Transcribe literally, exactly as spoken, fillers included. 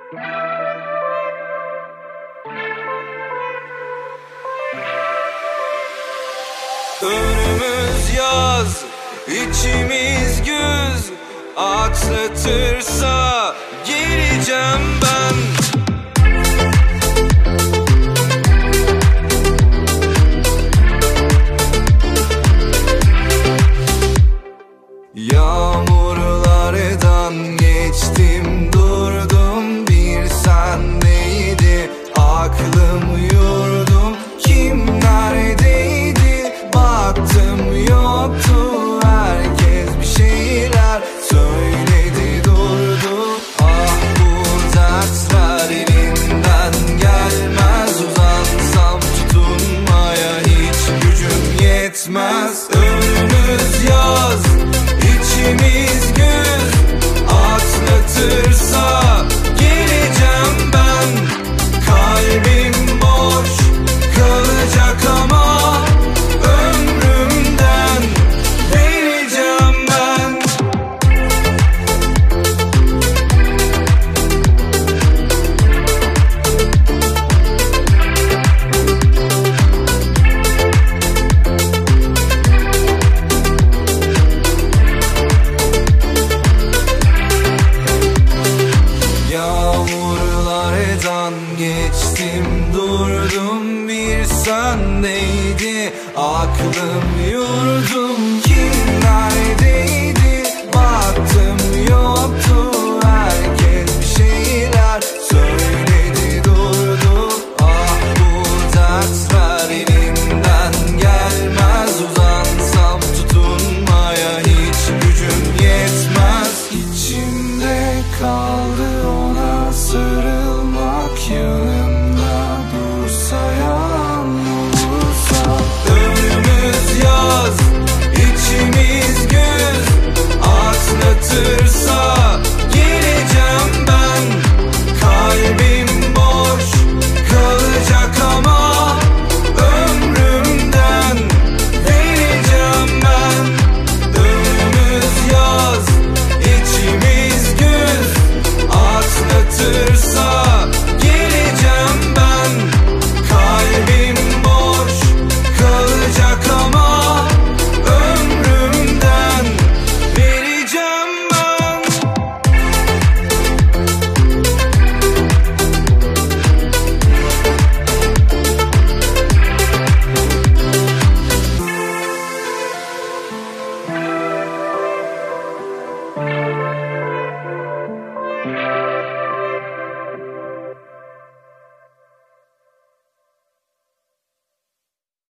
Önümüz yaz, içimiz güz. Atlatırsa geleceğim ben. Yağmurlardan geçtim durdum, bir sendeydi aklım yurdum. Kim neredeydi baktım yoktu, herkes bir şeyler söyledi durdu. Ah bu dertler elinden gelmez, uzansam tutunmaya hiç gücüm yetmez. Önümüz yaz, İçimiz güz, atlatırsa geleceğim ben. Kalbim boş kalacak ama ömrümden vereceğim ben. Yağmurlardan geçtim durdum, bir sendeydi aklım yurdum. Kim neredeydi baktım yoktu, herkes bir şeyler söyledi durdu. Ah bu dertler elimden gelmez, uzansam tutunmaya hiç gücüm yetmez. İçimde kaldı ona sarılmak, yanımda dursa, yalan olursa. Önümüz yaz, içimiz güz, atlatırsa geleceğim ben. Kalbim boş kalacak ama ömrümden vereceğim ben. Önümüz yaz, içimiz güz, atlatırsa geleceğim ben. Kalbim boş kalacak ama ömrümden vereceğim ben. Yeah.